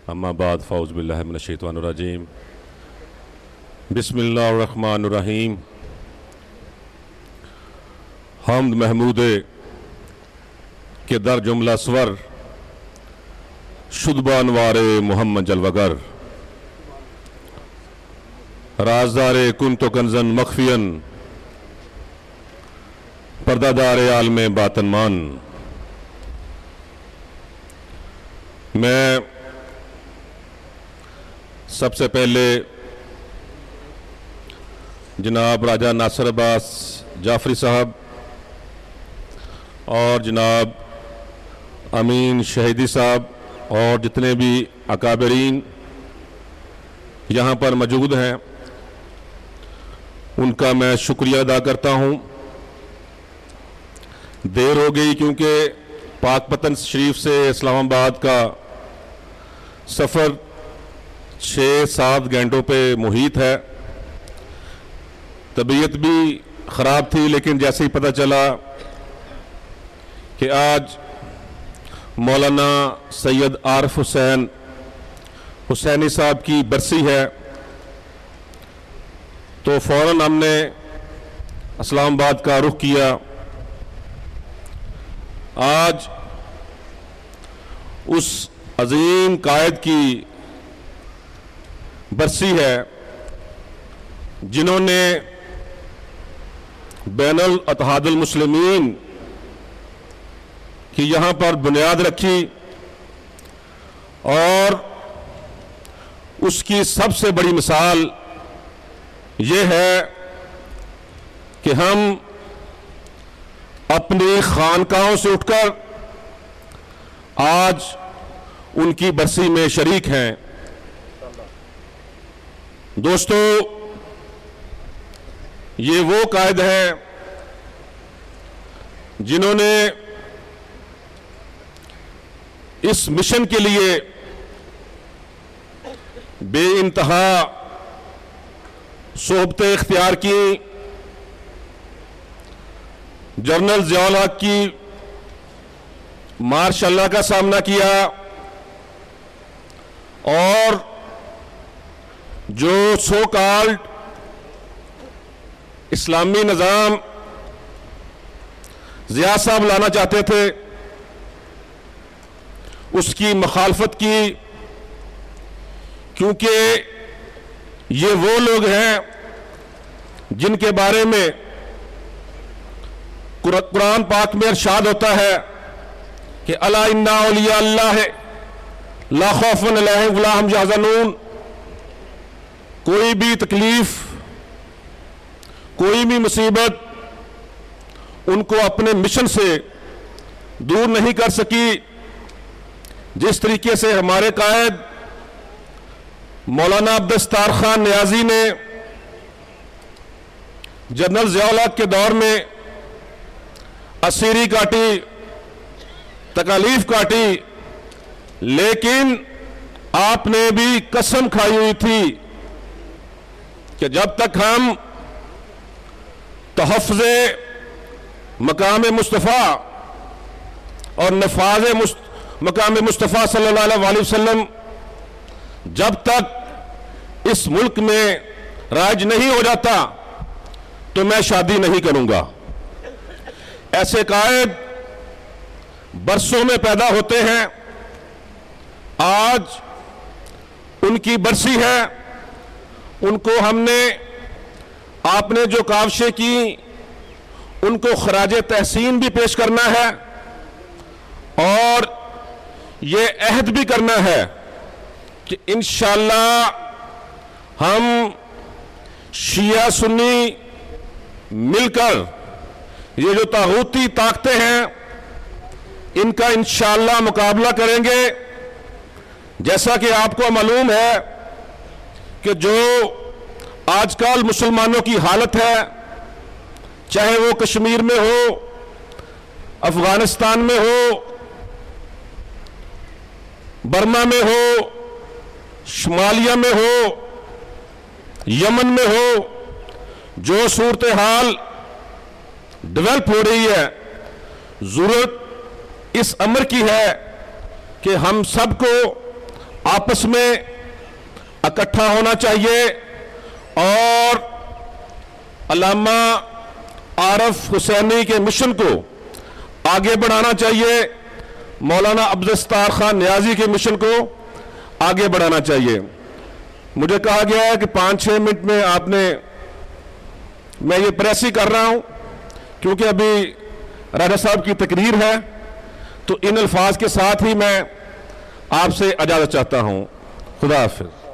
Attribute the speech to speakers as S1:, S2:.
S1: अम्मा बाद फ़ौज़ बिल्लाहि मिनश शैतानिर रजीम बिस्मिल्लाहिर रहमानिर रहीम। हम्द महमूद के दर जुमला स्वर शुदबान वारे मोहम्मद जलवगर राजदारे कुन तो कंजन मखफियन पर्दादारे आलमे बातनमान। मैं सबसे पहले जनाब राजा नासिर अब्बास जाफरी साहब और जनाब अमीन शहीदी साहब और जितने भी अकाबरीन यहाँ पर मौजूद हैं उनका मैं शुक्रिया अदा करता हूँ। देर हो गई क्योंकि पाकपतन शरीफ से इस्लामाबाद का सफ़र 6-7 घंटों पे मुहित है। तबीयत भी ख़राब थी, लेकिन जैसे ही पता चला कि आज मौलाना सैयद आरिफ हुसैन हुसैनी साहब की बरसी है तो फ़ौरन हमने इस्लामाबाद का रुख किया। आज उस अजीम कायद की बरसी है जिन्होंने बैनुल इत्तेहादुल मुस्लिमीन की यहाँ पर बुनियाद रखी और उसकी सबसे बड़ी मिसाल ये है कि हम अपनी खानकाहों से उठकर आज उनकी बरसी में शरीक हैं। दोस्तों, ये वो कायद हैं जिन्होंने इस मिशन के लिए बेइंतहा सोहबतें इख्तियार की। जनरल ज़ियाउल हक की मार्शल का सामना किया और जो सो कॉल्ड इस्लामी निज़ाम ज़िया साहब लाना चाहते थे उसकी मुखालफत की, क्योंकि ये वो लोग हैं जिनके बारे में कुरान पाक में इरशाद होता है कि अला इन्ना औलिया अल्लाह ला खौफुन अलैहिम वला हुम यहज़नून। कोई भी तकलीफ, कोई भी मुसीबत उनको अपने मिशन से दूर नहीं कर सकी। जिस तरीके से हमारे कायद मौलाना अब्दुस्तार खान नियाजी ने जनरल ज़ियाउल हक के दौर में असीरी काटी, तकालीफ काटी, लेकिन आपने भी कसम खाई हुई थी कि जब तक हम तहफ़्ज़े मकाम मुस्तफ़ा और नफाज़ मकाम मुस्तफ़ा सल्लल्लाहु अलैहि वसल्लम जब तक इस मुल्क में राज नहीं हो जाता तो मैं शादी नहीं करूंगा। ऐसे कायद बरसों में पैदा होते हैं। आज उनकी बरसी है, उनको हमने आपने जो काविशें की उनको खराजे तहसीन भी पेश करना है और ये अहद भी करना है कि इंशाअल्लाह हम शिया सुन्नी मिलकर ये जो तागूती ताकतें हैं इनका इंशाअल्लाह मुकाबला करेंगे। जैसा कि आपको मालूम है कि जो आजकल मुसलमानों की हालत है, चाहे वो कश्मीर में हो, अफगानिस्तान में हो, बर्मा में हो, शुमालिया में हो, यमन में हो, जो सूरत हाल डेवलप हो रही है, जरूरत इस अमर की है कि हम सबको आपस में इकट्ठा होना चाहिए और अल्लामा आरफ हुसैनी के मिशन को आगे बढ़ाना चाहिए, मौलाना अब्दुल सत्तार खान नियाजी के मिशन को आगे बढ़ाना चाहिए। मुझे कहा गया है कि 5-6 मिनट में आपने, मैं ये प्रेस ही कर रहा हूं क्योंकि अभी राजा साहब की तकरीर है, तो इन अल्फाज के साथ ही मैं आपसे इजाजत चाहता हूं। खुदा हाफिज।